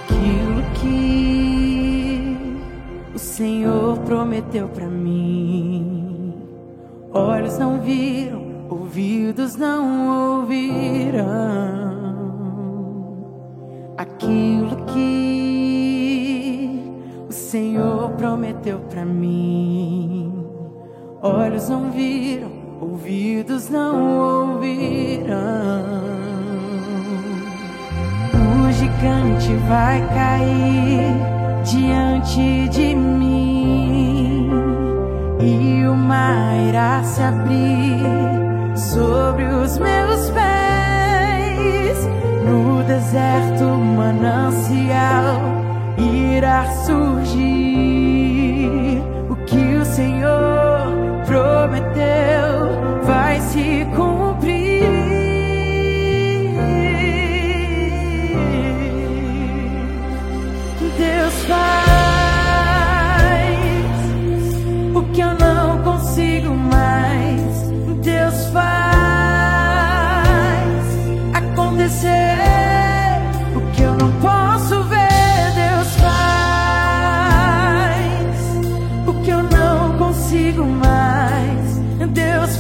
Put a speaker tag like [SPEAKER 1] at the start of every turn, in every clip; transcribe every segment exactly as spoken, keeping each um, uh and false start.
[SPEAKER 1] aquilo que o Senhor prometeu pra mim. Olhos não viram, ouvidos não ouviram aquilo que o Senhor prometeu pra mim. Olhos não viram, ouvidos não ouviram. O gigante vai cair diante de mim e o mar irá se abrir sobre os meus pés. No deserto manancial irá surgir. O que o Senhor prometeu vai se cumprir. Deus faz o que eu não consigo mais. Deus faz acontecer o que eu não posso ver. Deus faz o que eu não consigo mais. Deus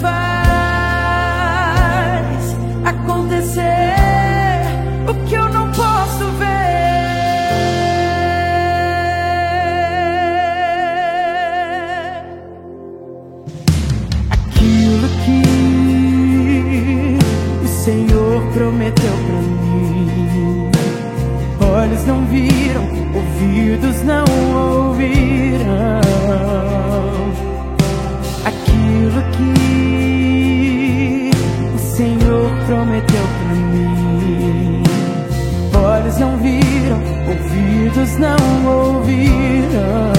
[SPEAKER 1] faz acontecer o que eu não posso ver. Aquilo que o Senhor prometeu pra mim. Olhos não viram, ouvidos não ouviram aquilo que o Senhor prometeu pra mim. Olhos não viram, ouvidos não ouviram.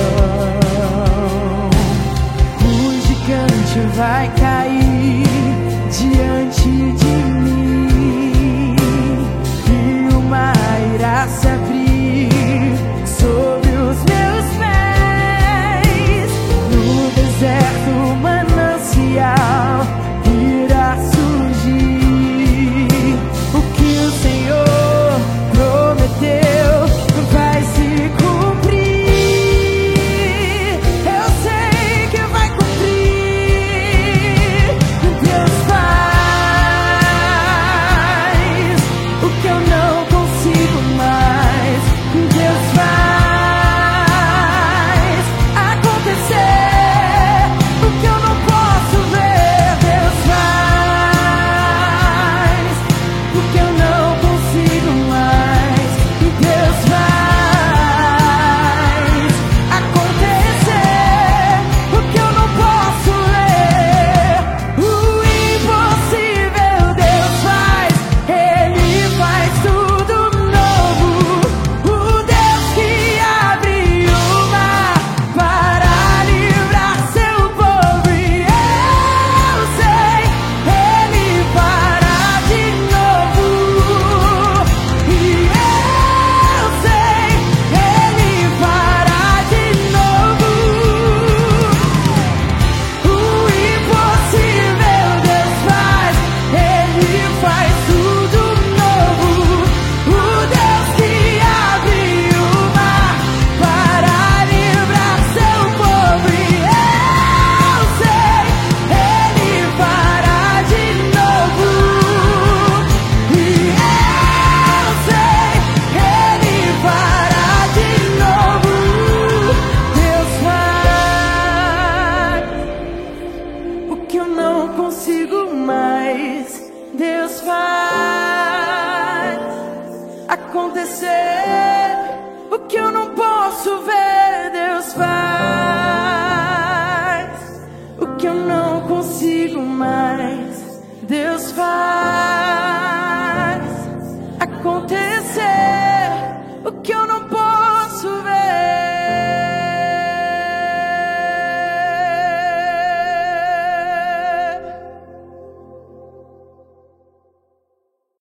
[SPEAKER 1] O gigante vai cair diante de mim e o mar irá se abrir sobre os meus pés. No deserto manancial irá surgir. O que o Senhor prometeu vai se cumprir. Eu sei que vai cumprir. Deus faz o que eu não consigo mais. Deus faz acontecer o que eu não posso ver. Deus faz o que eu não consigo mais. Deus faz acontecer o que eu não posso ver. O impossível Deus faz, Ele faz tudo novo. O Deus que abre o mar para livrar seu povo. E eu sei, Ele fará de novo. E eu sei, Ele fará de novo. O impossível Deus faz, Ele faz tudo novo. O Deus que abre o mar para livrar seu povo. E eu sei, Ele fará de novo. E eu sei, Ele fará de novo. Deus faz o que eu não consigo mais. Deus faz acontecer